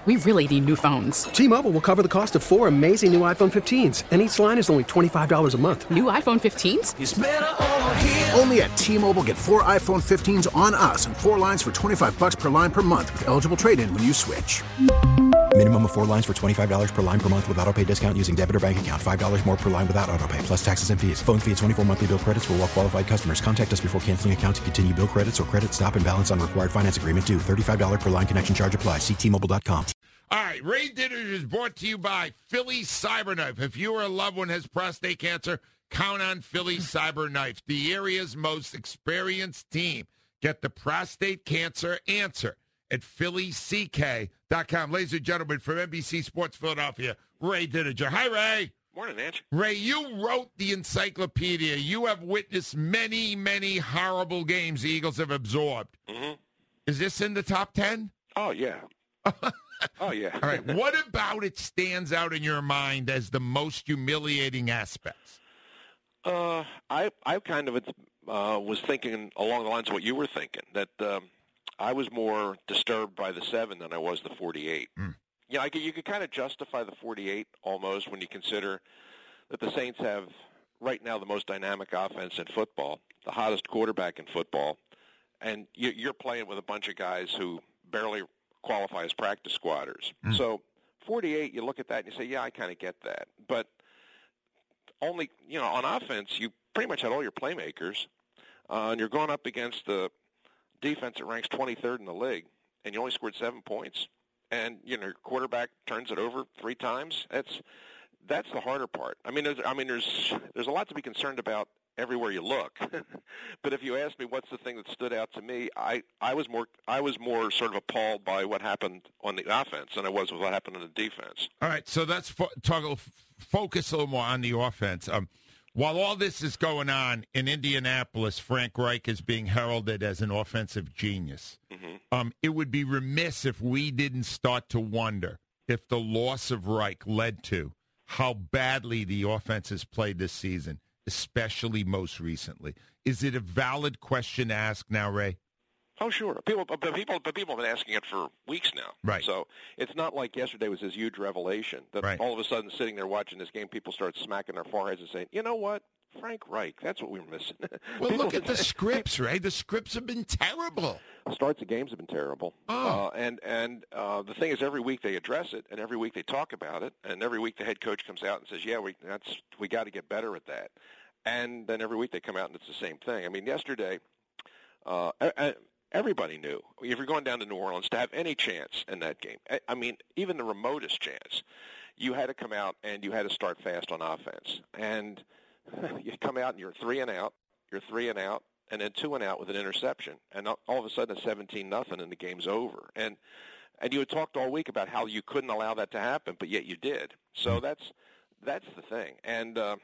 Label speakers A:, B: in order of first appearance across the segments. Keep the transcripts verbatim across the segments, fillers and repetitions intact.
A: We really need new phones.
B: T-Mobile will cover the cost of four amazing new iPhone fifteens, and each line is only twenty-five dollars a month.
A: New iPhone fifteens?
C: It's better over here.
D: Only at T-Mobile, get four iPhone fifteens on us and four lines for twenty-five dollars per line per month with eligible trade-in when you switch.
E: Minimum of four lines for twenty-five dollars per line per month with autopay discount using debit or bank account. five dollars more per line without autopay, plus taxes and fees. Phone fee at twenty-four monthly bill credits for well-qualified customers. Contact us before canceling account to continue bill credits or credit stop and balance on required finance agreement due. thirty-five dollars per line connection charge applies. See T Mobile dot com.
F: All right, Ray Ditters is brought to you by Philly Cyberknife. If you or a loved one has prostate cancer, count on Philly Cyberknife, the area's most experienced team. Get the prostate cancer answer at Philly C K dot com. Ladies and gentlemen, from N B C Sports Philadelphia, Ray Ditter. Hi, Ray.
G: Morning, Ange.
F: Ray, you wrote the encyclopedia. You have witnessed many, many horrible games the Eagles have absorbed.
G: Mm-hmm.
F: Is this in the top ten?
G: Oh, yeah. Oh, yeah.
F: All right. What about it stands out in your mind as the most humiliating aspects?
G: Uh, I I kind of uh, was thinking along the lines of what you were thinking, that um, I was more disturbed by the seven than I was the forty-eight.
F: Mm.
G: You know, I could, you could kind of justify the forty-eight almost when you consider that the Saints have right now the most dynamic offense in football, the hottest quarterback in football, and you, you're playing with a bunch of guys who barely qualify as practice squatters. Mm. So forty-eight, you look at that and you say, yeah, I kind of get that. But only, you know, on offense, you pretty much had all your playmakers, uh, and you're going up against the defense that ranks twenty-third in the league, and you only scored seven points. And, you know, your quarterback turns it over three times. That's that's the harder part. I mean, there's, I mean, there's there's a lot to be concerned about everywhere you look. But if you ask me what's the thing that stood out to me, I, I was more I was more sort of appalled by what happened on the offense than I was with what happened on the defense.
F: All right, so let's fo- talk, focus a little more on the offense. Um, while all this is going on in Indianapolis, Frank Reich is being heralded as an offensive genius.
G: Mm-hmm.
F: Um, it would be remiss if we didn't start to wonder if the loss of Reich led to how badly the offense has played this season, especially most recently. Is it a valid question to ask now, Ray?
G: Oh, sure. People, but people, but people have been asking it for weeks now.
F: Right.
G: So it's not like yesterday was this huge revelation that
F: right.
G: all of a sudden, sitting there watching this game, people start smacking their foreheads and saying, "You know what, Frank Reich, that's what we were missing."
F: Well, look at the scripts, Ray. The scripts have been terrible.
G: Starts of games have been terrible.
F: Oh.
G: Uh, and and uh, the thing is, every week they address it, and every week they talk about it, and every week the head coach comes out and says, "Yeah, we that's we got to get better at that." And then every week they come out and it's the same thing. I mean, yesterday, uh, everybody knew if you're going down to New Orleans to have any chance in that game, I mean, even the remotest chance, you had to come out and you had to start fast on offense. And you come out and you're three and out, you're three and out, and then two and out with an interception. And all of a sudden it's seventeen nothing and the game's over. And and you had talked all week about how you couldn't allow that to happen, but yet you did. So that's that's the thing. And uh,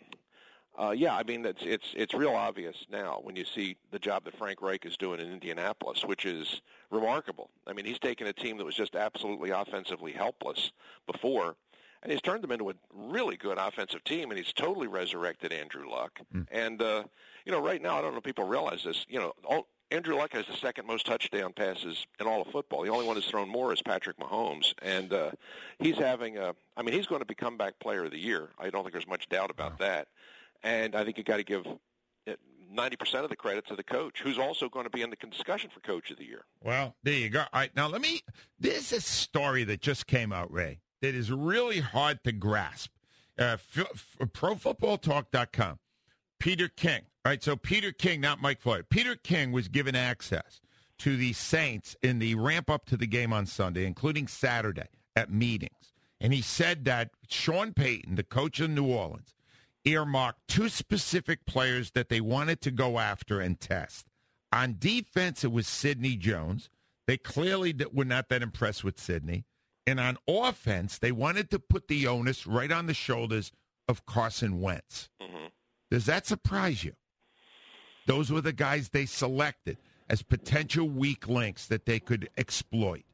G: Uh, yeah, I mean, it's it's it's real obvious now when you see the job that Frank Reich is doing in Indianapolis, which is remarkable. I mean, he's taken a team that was just absolutely offensively helpless before, and he's turned them into a really good offensive team, and he's totally resurrected Andrew Luck. Mm. And, uh, you know, right now, I don't know if people realize this, you know, all, Andrew Luck has the second most touchdown passes in all of football. The only one who's thrown more is Patrick Mahomes, and uh, he's having a – I mean, he's going to be comeback player of the year. I don't think there's much doubt about wow. that. And I think you got to give ninety percent of the credit to the coach, who's also going to be in the discussion for Coach of the Year.
F: Well, there you go. All right, now let me – there's a story that just came out, Ray, that is really hard to grasp. Uh, f- f- pro football talk dot com, Peter King. All right, so Peter King, not Mike Floyd. Peter King was given access to the Saints in the ramp-up to the game on Sunday, including Saturday, at meetings. And he said that Sean Payton, the coach of New Orleans, earmarked two specific players that they wanted to go after and test. On defense, it was Sidney Jones. They clearly were not that impressed with Sidney. And on offense, they wanted to put the onus right on the shoulders of Carson Wentz.
G: Mm-hmm.
F: Does that surprise you? Those were the guys they selected as potential weak links that they could exploit.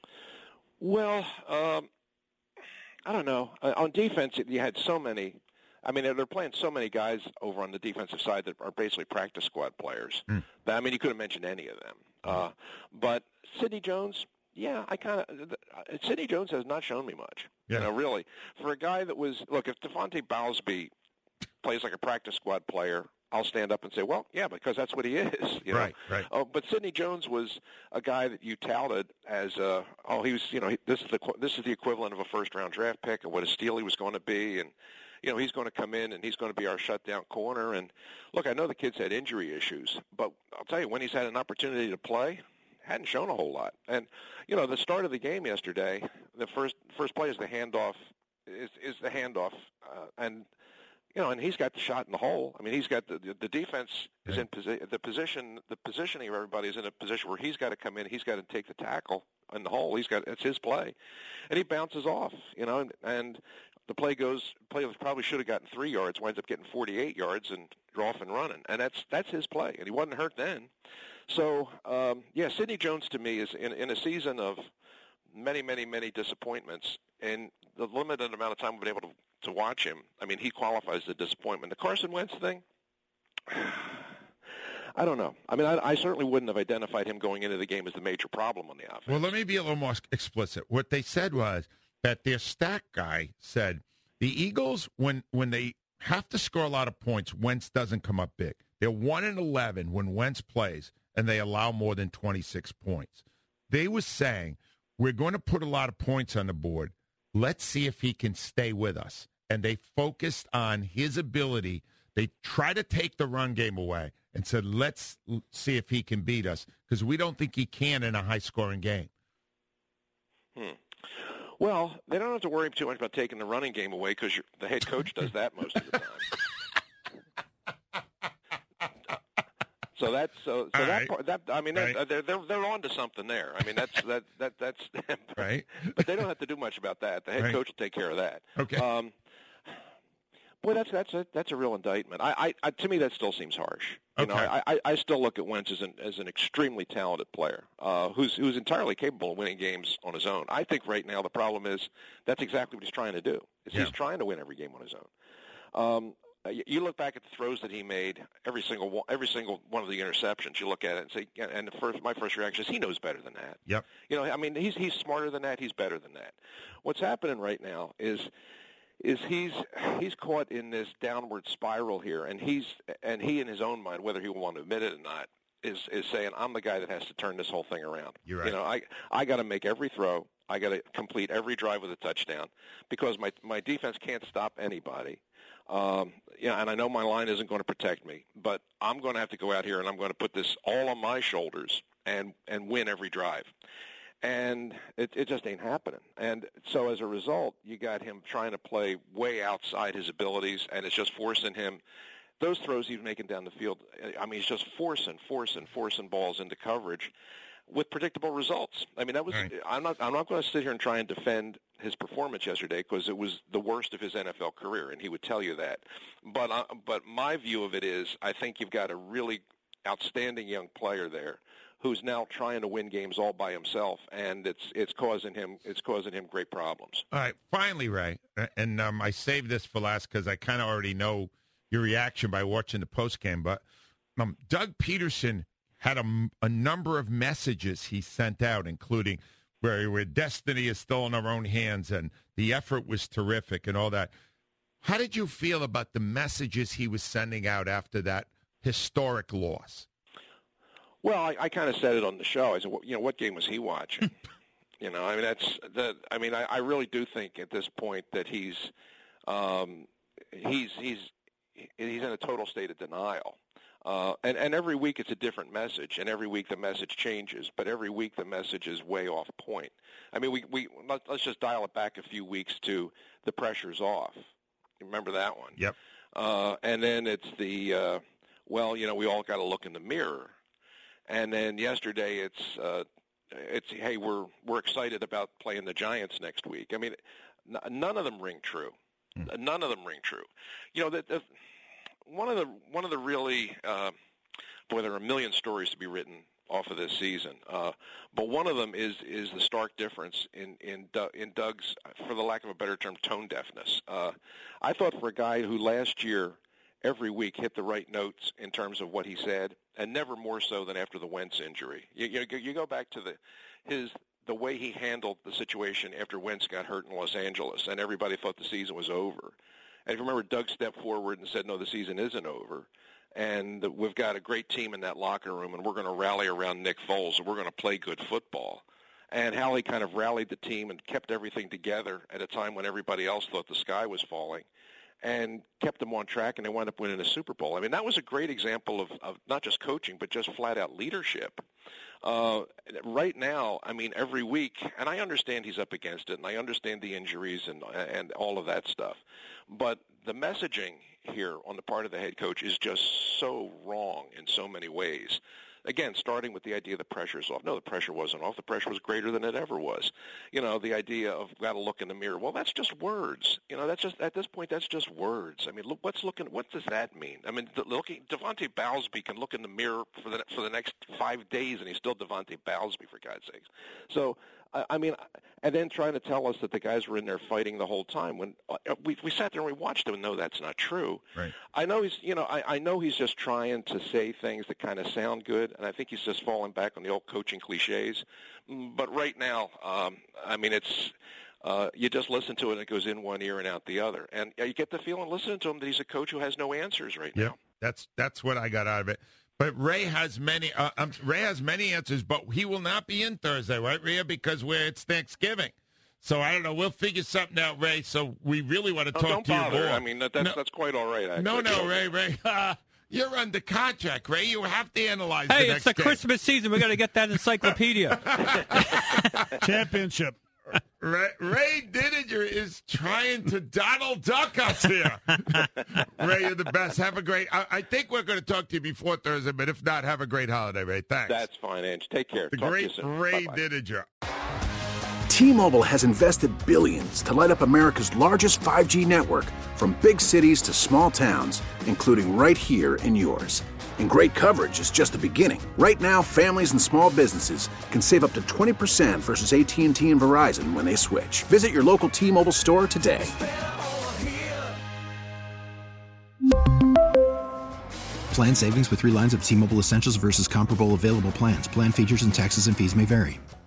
G: Well, um, I don't know. Uh, on defense, you had so many. I mean, they're playing so many guys over on the defensive side that are basically practice squad players. Mm. That, I mean, you could have mentioned any of them. Uh, but Sidney Jones, yeah, I kind of – Sidney Jones has not shown me much,
F: yeah.
G: you know, really. For a guy that was – look, if Devontae Bowlesby plays like a practice squad player, I'll stand up and say, well, yeah, because that's what he is. You know?
F: Right, right.
G: Oh, but Sidney Jones was a guy that you touted as, uh, oh, he was, you know, he, this is the this is the equivalent of a first-round draft pick and what a steal he was going to be. And, you know, he's going to come in and he's going to be our shutdown corner. And, look, I know the kid's had injury issues, but I'll tell you, when he's had an opportunity to play, hadn't shown a whole lot. And, you know, the start of the game yesterday, the first first play is the handoff, is, is the handoff. Uh, and, you know, and he's got the shot in the hole. I mean, he's got the the defense is in posi- the position, the positioning of everybody is in a position where he's got to come in, he's got to take the tackle in the hole. He's got it's his play, and he bounces off. You know, and, and the play goes play probably should have gotten three yards, winds up getting forty-eight yards and off and running, and that's that's his play, and he wasn't hurt then. So um, yeah, Sidney Jones to me is in in a season of many many many disappointments, and the limited amount of time we've been able to. to watch him. I mean, he qualifies the disappointment. The Carson Wentz thing, I don't know. I mean, I, I certainly wouldn't have identified him going into the game as the major problem on the offense.
F: Well, let me be a little more explicit. What they said was that their stat guy said the Eagles, when when they have to score a lot of points, Wentz doesn't come up big. They're one and eleven when Wentz plays, and they allow more than twenty-six points. They were saying, we're going to put a lot of points on the board. Let's see if he can stay with us. And they focused on his ability. They try to take the run game away and said, let's see if he can beat us, because we don't think he can in a high-scoring game.
G: Hmm. Well, they don't have to worry too much about taking the running game away because the head coach does that most of the time. So that's so. So
F: All
G: that
F: right.
G: part. That I mean,
F: Right.
G: that, they're they're they're on to something there. I mean, that's that that that's
F: Right.
G: But they don't have to do much about that. The head
F: Right.
G: coach will take care of that.
F: Okay.
G: Um, boy, that's that's a that's a real indictment. I, I, I to me that still seems harsh. You
F: Okay.
G: know, I, I I still look at Wentz as an as an extremely talented player, uh, who's who's entirely capable of winning games on his own. I think right now the problem is that's exactly what he's trying to do. Is
F: Yeah.
G: he's trying to win every game on his own. Um, you look back at the throws that he made, every single one, every single one of the interceptions. You look at it and say, and the first, my first reaction is he knows better than that.
F: Yep.
G: You know, I mean, he's he's smarter than that. He's better than that. What's happening right now is is he's he's caught in this downward spiral here, and he's and he in his own mind, whether he will want to admit it or not, is is saying, I'm the guy that has to turn this whole thing around.
F: You're right.
G: You know, I I got to make every throw. I got to complete every drive with a touchdown because my my defense can't stop anybody. Um, yeah, and I know my line isn't going to protect me, but I'm going to have to go out here and I'm going to put this all on my shoulders and and win every drive. And it, it just ain't happening. And so as a result, you got him trying to play way outside his abilities, and it's just forcing him. Those throws he's making down the field, I mean, he's just forcing, forcing, forcing balls into coverage with predictable results. I mean, that was. Right. I'm not. I'm not going to sit here and try and defend his performance yesterday because it was the worst of his N F L career, and he would tell you that. But uh, but my view of it is, I think you've got a really outstanding young player there who's now trying to win games all by himself, and it's it's causing him it's causing him great problems.
F: All right, finally, Ray, and um, I saved this for last because I kind of already know your reaction by watching the postgame, but um, Doug Peterson had a, a number of messages he sent out, including where, where destiny is still in our own hands and the effort was terrific and all that. How did you feel about the messages he was sending out after that historic loss?
G: Well, I, I kind of said it on the show. I said, well, you know, what game was he watching? you know, I mean, that's the. I mean, I, I really do think at this point that he's um, he's he's he's in a total state of denial. Uh, and, and every week it's a different message, and every week the message changes, but every week the message is way off point. I mean, we, we let, let's just dial it back a few weeks to the pressure's off. You remember that one?
F: Yep.
G: Uh, and then it's the, uh, well, you know, we all got to look in the mirror. And then yesterday it's, uh, it's hey, we're we're excited about playing the Giants next week. I mean, n- none of them ring true. Mm. None of them ring true. You know, that. the One of the one of the really uh, boy, there are a million stories to be written off of this season, uh, but one of them is is the stark difference in in, Doug, in Doug's, for the lack of a better term, tone deafness. Uh, I thought for a guy who last year every week hit the right notes in terms of what he said, and never more so than after the Wentz injury. You, you, you go back to the his the way he handled the situation after Wentz got hurt in Los Angeles, and everybody thought the season was over. And if you remember, Doug stepped forward and said, no, the season isn't over. And we've got a great team in that locker room, and we're going to rally around Nick Foles, and we're going to play good football. And how he kind of rallied the team and kept everything together at a time when everybody else thought the sky was falling, and kept them on track, and they wound up winning a Super Bowl. I mean, that was a great example of, of not just coaching, but just flat-out leadership. Uh, right now, I mean, every week, and I understand he's up against it, and I understand the injuries and and all of that stuff, but the messaging here on the part of the head coach is just so wrong in so many ways. Again, starting with the idea the pressure's off. No, the pressure wasn't off. The pressure was greater than it ever was. You know, the idea of got to look in the mirror. Well, that's just words. You know, that's just at this point, that's just words. I mean, look, what's looking? What does that mean? I mean, the, looking, Devontae Bowlesby can look in the mirror for the for the next five days, and he's still Devontae Bowlesby, for God's sakes. So, I, I mean, and then trying to tell us that the guys were in there fighting the whole time when uh, we we sat there and we watched him, and no, that's not true.
F: Right.
G: I know he's, you know, I, I know he's just trying to say things that kind of sound good, and I think he's just falling back on the old coaching cliches. But right now, um, I mean, it's uh, you just listen to it, and it goes in one ear and out the other, and you get the feeling listening to him that he's a coach who has no answers right
F: Yeah,
G: now.
F: that's that's what I got out of it. But Ray has many. Uh, um, Ray has many answers, but he will not be in Thursday, right, Rhea? Because we're it's Thanksgiving. So I don't know. We'll figure something out, Ray. So we really want to
G: Oh,
F: talk
G: don't
F: to you
G: bother.
F: more.
G: I mean, that, that's
F: no,
G: that's quite all right. Actually.
F: no, no, Ray, Ray. Uh, you're under contract, Ray. You have to analyze.
C: Hey,
F: the
C: it's
F: next
C: the
F: game.
C: Christmas season. We got to get that encyclopedia.
H: Championship.
F: Ray, Ray Didinger is trying to Donald Duck us here. Ray, you're the best. Have a great. I, I think we're going to talk to you before Thursday, but if not, have a great holiday, Ray. Thanks.
G: That's fine, Ange. Take care.
F: the
G: Talk
F: great
G: to you soon.
F: Ray
G: Bye-bye.
F: Didinger.
D: T-Mobile has invested billions to light up America's largest five G network, from big cities to small towns, including right here in yours. And great coverage is just the beginning. Right now, families and small businesses can save up to twenty percent versus A T and T and Verizon when they switch. Visit your local T-Mobile store today.
E: Plan savings with three lines of T-Mobile Essentials versus comparable available plans. Plan features and taxes and fees may vary.